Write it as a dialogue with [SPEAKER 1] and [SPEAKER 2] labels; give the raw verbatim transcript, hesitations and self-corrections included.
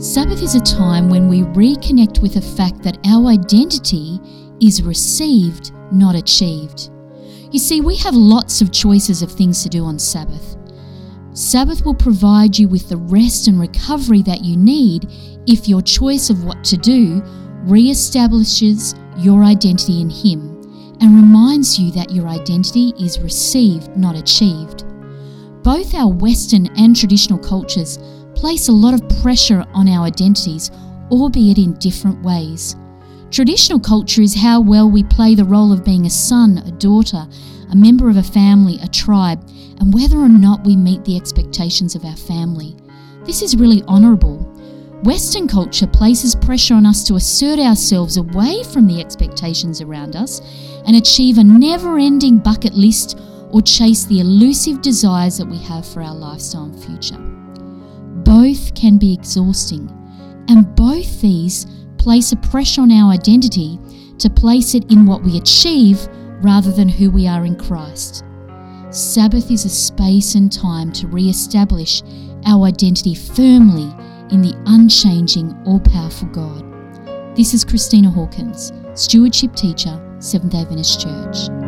[SPEAKER 1] Sabbath is a time when we reconnect with the fact that our identity is received, not achieved. You see, we have lots of choices of things to do on Sabbath. Sabbath will provide you with the rest and recovery that you need if your choice of what to do re-establishes your identity in Him and reminds you that your identity is received, not achieved. Both our Western and traditional cultures place a lot of pressure on our identities, albeit in different ways. Traditional culture is how well we play the role of being a son, a daughter, a member of a family, a tribe, and whether or not we meet the expectations of our family. This is really honourable. Western culture places pressure on us to assert ourselves away from the expectations around us and achieve a never-ending bucket list or chase the elusive desires that we have for our lifestyle and future. Both can be exhausting, and both these place a pressure on our identity to place it in what we achieve rather than who we are in Christ. Sabbath is a space and time to re-establish our identity firmly in the unchanging, all-powerful God. This is Christina Hawkins, Stewardship Teacher, Seventh-day Adventist Church.